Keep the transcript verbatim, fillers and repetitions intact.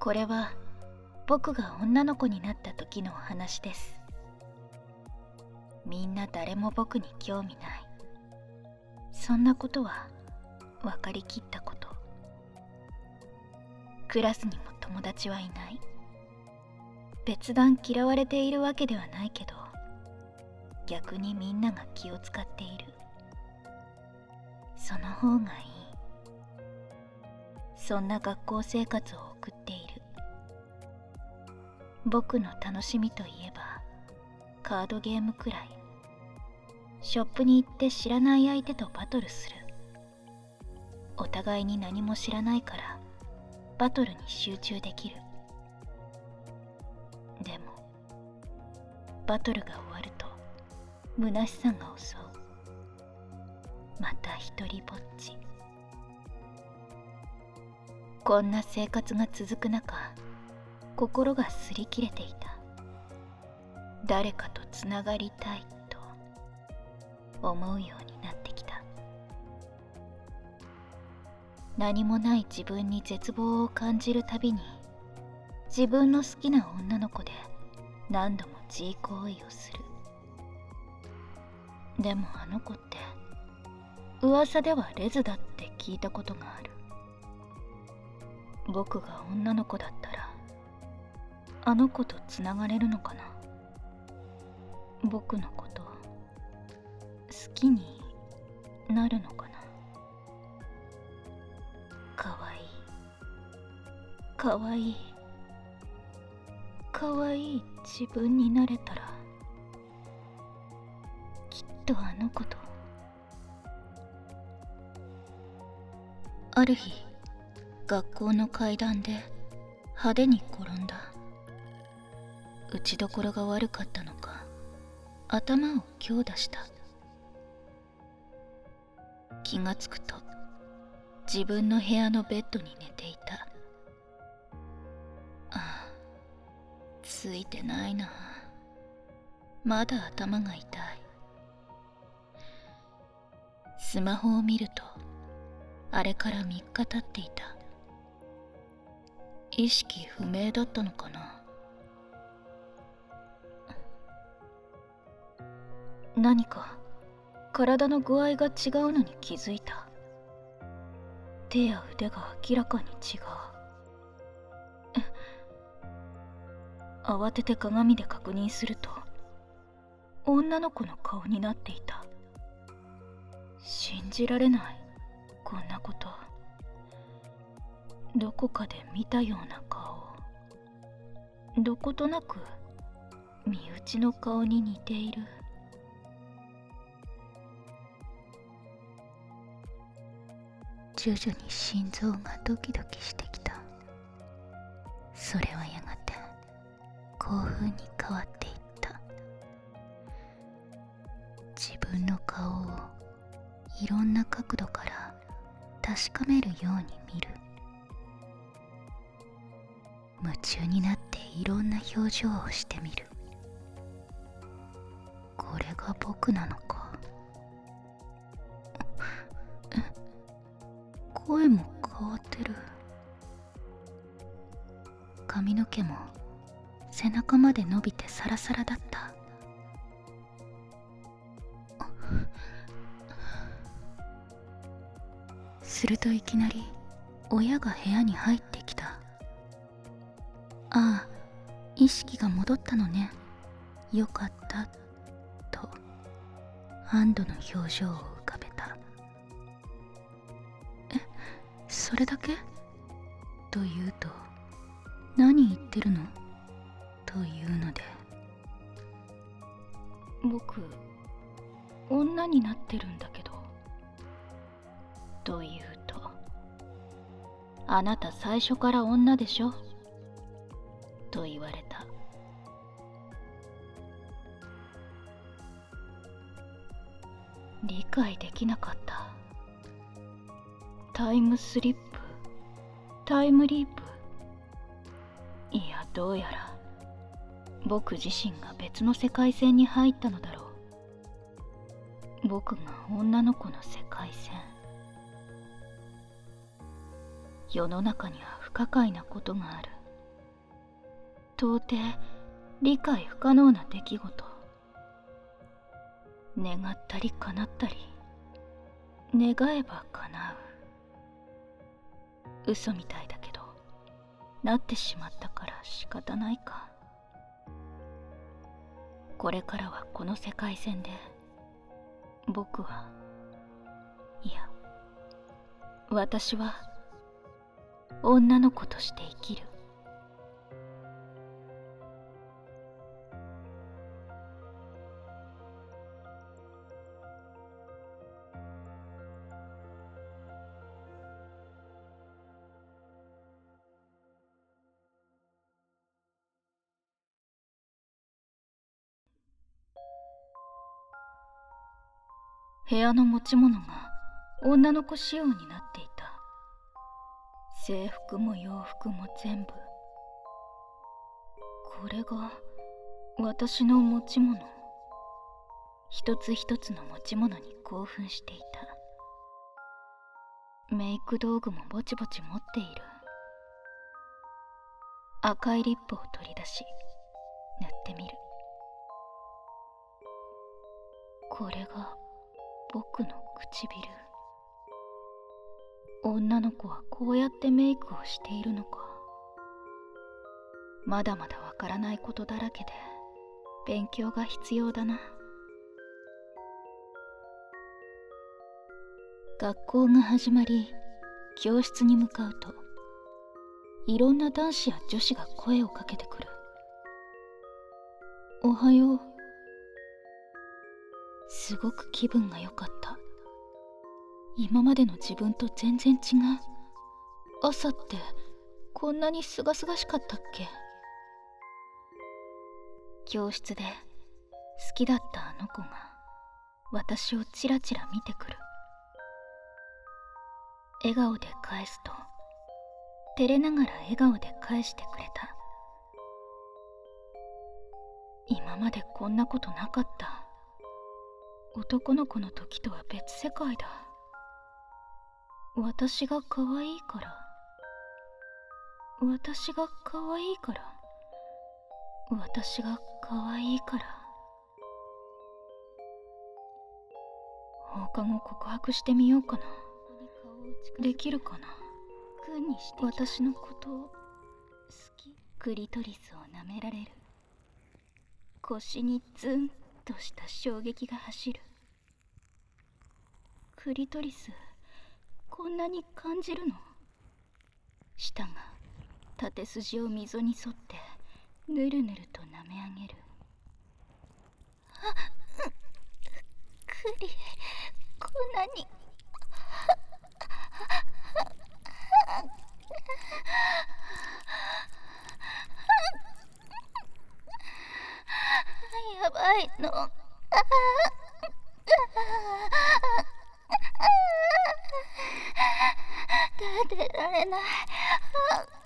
これは僕が女の子になった時のお話です。みんな誰も僕に興味ない。そんなことは分かりきったこと。クラスにも友達はいない。別段嫌われているわけではないけど、逆にみんなが気を使っている。その方がいい。そんな学校生活を送っている。僕の楽しみといえばカードゲームくらい。ショップに行って知らない相手とバトルする。お互いに何も知らないからバトルに集中できる。でもバトルが終わると虚しさが襲う。また一人ぼっち。こんな生活が続く中、心が擦り切れていた。誰かとつながりたいと思うようになってきた。何もない自分に絶望を感じるたびに、自分の好きな女の子で何度も自慰行為をする。でもあの子って噂ではレズだって聞いたことがある。僕が女の子だったらあの子とつながれるのかな。僕のこと好きになるのかな。かわいいかわいいかわいい自分になれたら、きっとあの子と。ある日、学校の階段で派手に転んだ。打ちどころが悪かったのか、頭を強打した。気がつくと自分の部屋のベッドに寝ていた。ああ、ついてないな。まだ頭が痛い。スマホを見るとあれからみっか経っていた。意識不明だったのかな。何か体の具合が違うのに気づいた。手や腕が明らかに違う。慌てて鏡で確認すると女の子の顔になっていた。信じられない、こんなこと。どこかで見たような顔。どことなく身内の顔に似ている。徐々に心臓がドキドキしてきた。それはやがて興奮に変わっていった。自分の顔をいろんな角度から確かめるように見る。夢中になっていろんな表情をしてみる。これが僕なのか。声も変わってる。髪の毛も背中まで伸びてサラサラだった。するといきなり親が部屋に入ってきた。ああ、意識が戻ったのね。よかった、と安堵の表情を浮かべた。え、それだけ？と言うと、何言ってるの？というので、僕、女になってるんだけど。と言うと、あなた最初から女でしょ？と言われた。理解できなかった。タイムスリップ、タイムリープ。いや、どうやら僕自身が別の世界線に入ったのだろう。僕が女の子の世界線。世の中には不可解なことがある。 到底理解不可能な出来事。願ったり叶ったり、願えば叶う。嘘みたいだけど、なってしまったから仕方ないか。これからはこの世界線で、僕は、いや、私は女の子として生きる。部屋の持ち物が女の子仕様になっていた。制服も洋服も全部。これが私の持ち物。一つ一つの持ち物に興奮していた。メイク道具もぼちぼち持っている。赤いリップを取り出し塗ってみる。これが僕の唇。女の子はこうやってメイクをしているのか。まだまだわからないことだらけで勉強が必要だな。学校が始まり、教室に向かうといろんな男子や女子が声をかけてくる。おはよう。すごく気分が良かった。今までの自分と全然違う。朝ってこんなにすがすがしかったっけ。教室で好きだったあの子が私をチラチラ見てくる。笑顔で返すと照れながら笑顔で返してくれた。今までこんなことなかった。男の子の時とは別世界だ。私が可愛いから。私が可愛いから。私が可愛いから。放課後告白してみようかな。できるかな。私のことを好き。クリトリスを舐められる。腰にズンとした衝撃が走る。クリトリス、こんなに感じるの？舌が縦筋を溝に沿ってぬるぬると舐め上げる。あっ、クリ、こんなにやばいの。あ立てられない。